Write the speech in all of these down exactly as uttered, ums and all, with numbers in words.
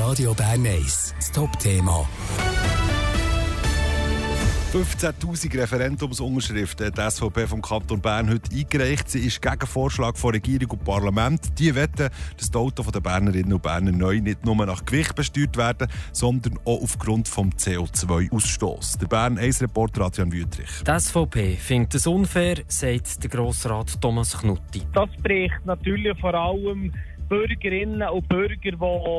Radio Bern eins, das Top-Thema. fünfzehntausend Referendumsunterschriften hat die S V P vom Kanton Bern heute eingereicht. Sie ist gegen Vorschlag von Regierung und Parlament. Die wollen, dass die Autos der Bernerinnen und Berner neu nicht nur nach Gewicht besteuert werden, sondern auch aufgrund des C O zwei Ausstoßes. Der Bern eins Reporter Adrian Wüthrich. Die S V P findet es unfair, sagt der Grossrat Thomas Knutti. Das bricht natürlich vor allem Bürgerinnen und Bürger, die,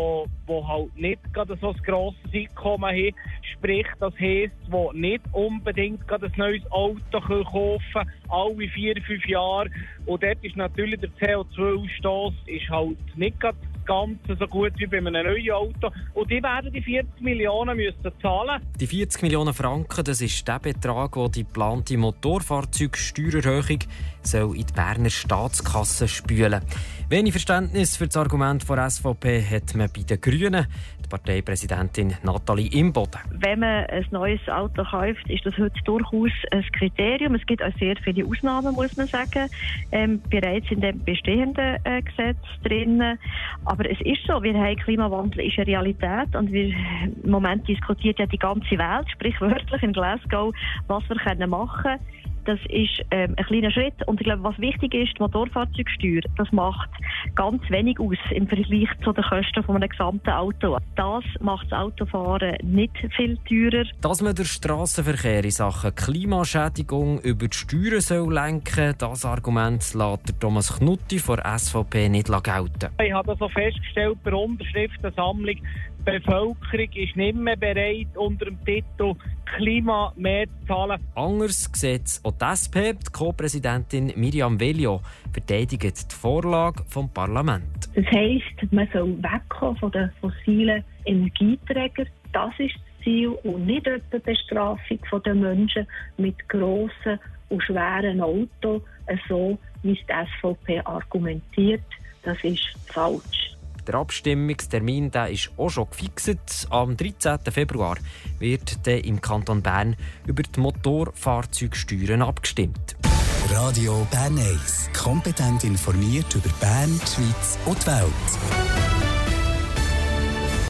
die halt nicht gerade so ein grosses Einkommen haben. Sprich, das heisst, die nicht unbedingt gerade ein neues Auto kaufen können, alle vier, fünf Jahre. Und dort ist natürlich der C O zwei Ausstoß ist halt nicht gerade ganz so gut wie bei einem neuen Auto. Und die werden die vierzig Millionen müssen zahlen. Die vierzig Millionen Franken, das ist der Betrag, der die geplante Motorfahrzeugsteuererhöhung soll in die Berner Staatskasse spülen. Wenig Verständnis für das Argument der S V P hat man bei den Grünen. Die Parteipräsidentin Nathalie Imboden. Wenn man ein neues Auto kauft, ist das heute durchaus ein Kriterium. Es gibt auch sehr viele Ausnahmen, muss man sagen, ähm, bereits in dem bestehenden äh, Gesetz drin. Aber es ist so, wir haben Klimawandel ist eine Realität und wir, im Moment diskutiert ja die ganze Welt, sprichwörtlich in Glasgow, was wir können machen können. Das ist ähm, ein kleiner Schritt. Und ich glaube, was wichtig ist, die Motorfahrzeugsteuer, das macht ganz wenig aus im Vergleich zu den Kosten von einem gesamten Auto. Das macht das Autofahren nicht viel teurer. Dass man den Strassenverkehr in Sachen Klimaschädigung über die Steuern soll lenken, das Argument lässt Thomas Knutti von der S V P nicht gelten. Ich habe das so festgestellt bei der Unterschriftensammlung. Die Bevölkerung ist nicht mehr bereit, unter dem Titel Klima mehr zu zahlen. Anders sieht es auch die S P. Die Co-Präsidentin Miriam Veglio verteidigt die Vorlage vom Parlament. Das heisst, man soll wegkommen von den fossilen Energieträgern. Das ist das Ziel und nicht etwa die Bestrafung der Menschen mit grossen und schweren Autos, so wie es die S V P argumentiert. Das ist falsch. Der Abstimmungstermin der ist auch schon gefixt. Am dreizehnten Februar wird dann im Kanton Bern über die Motorfahrzeugsteuern abgestimmt. Radio Bern eins. Kompetent informiert über Bern, die Schweiz und die Welt.